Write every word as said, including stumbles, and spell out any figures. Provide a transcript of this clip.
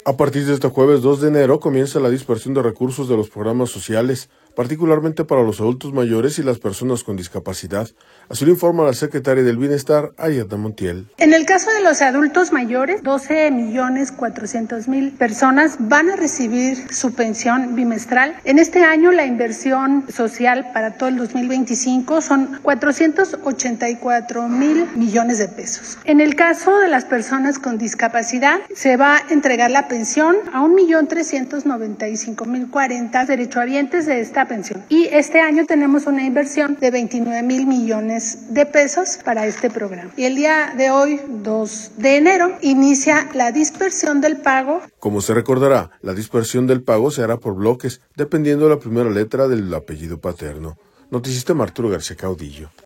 A partir de este jueves dos de enero comienza la dispersión de recursos de los programas sociales, particularmente para los adultos mayores y las personas con discapacidad. Así lo informa la secretaria del Bienestar, Ariadna Montiel. En el caso de los adultos mayores, doce millones cuatrocientos mil personas van a recibir su pensión bimestral. En este año la inversión social para todo el dos mil veinticinco son cuatrocientos ochenta y cuatro mil millones de pesos. En el caso de las personas con discapacidad, se va a entregar la pensión a un millón trescientos noventa y cinco mil cuarenta derechohabientes de esta pensión. Y este año tenemos una inversión de veintinueve mil millones de pesos para este programa. Y el día de hoy, dos de enero, inicia la dispersión del pago. Como se recordará, la dispersión del pago se hará por bloques, dependiendo de la primera letra del apellido paterno. Noticista Arturo García Caudillo.